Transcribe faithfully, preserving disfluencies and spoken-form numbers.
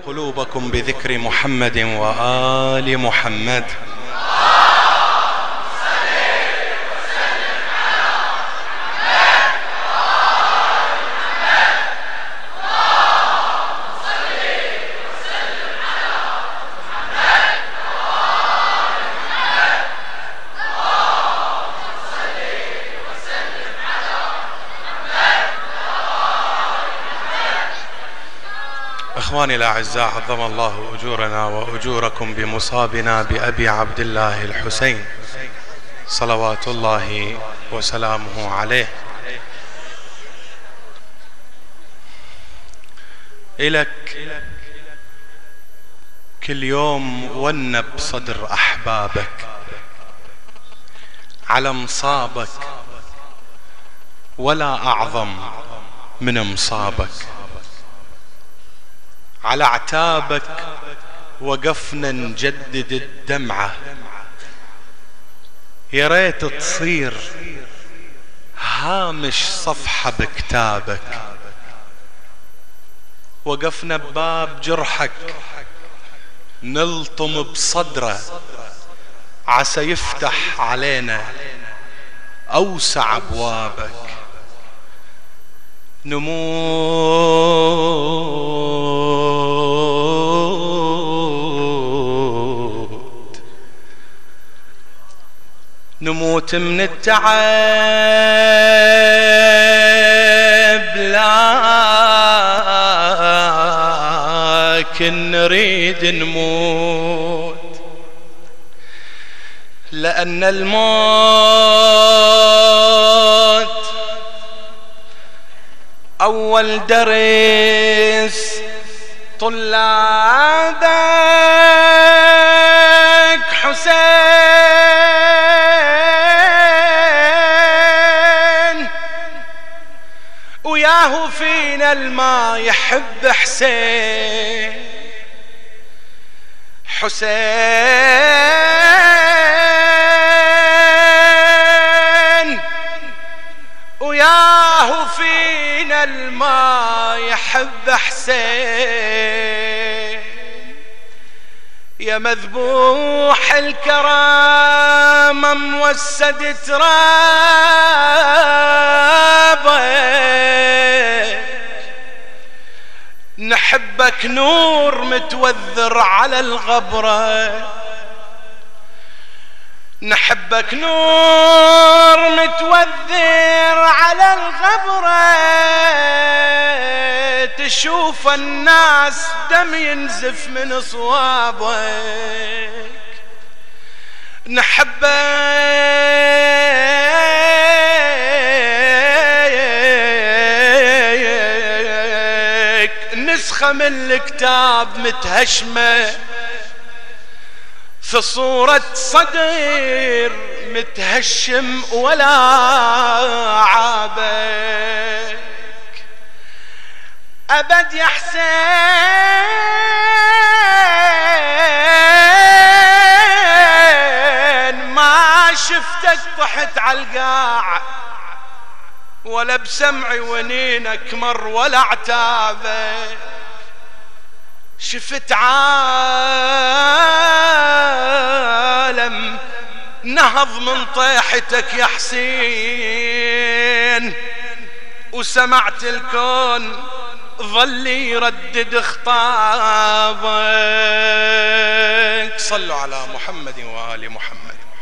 قلوبكم بذكر محمد وآل محمد. إخواني الأعزاء، عظم الله أجورنا وأجوركم بمصابنا بأبي عبد الله الحسين صلوات الله وسلامه عليه. إلك كل يوم ونب صدر أحبابك على مصابك، ولا أعظم من مصابك. على اعتابك وقفنا نجدد الدمعة، يا ريت تصير هامش صفحة بكتابك. وقفنا بباب جرحك نلطم بصدره، عسى يفتح علينا أوسع أبوابك. نموت نموت من التعب، لكن نريد نموت، لأن الموت أول درس طلابك حسين، وياهو فينا الما يحب حسين. حسين وياهو فينا الما يحب حسين، يا مذبوح الكرامة موسد ترابك. نحبك نور متوذر على الغبرة، نحبك نور متوذر على الغبرة. تشوف الناس دم ينزف من صوابك. نحبك نسخة من الكتاب متهشمة في صورة صدر متهشم ولا عابك. أبد يا حسين ما شفتك طحت على القاع، ولا بسمعي ونينك مر ولا عتابك. شفت عالم نهض من طيحتك يا حسين، وسمعت الكون ظل يردد خطابك. صلوا على محمد وآل محمد.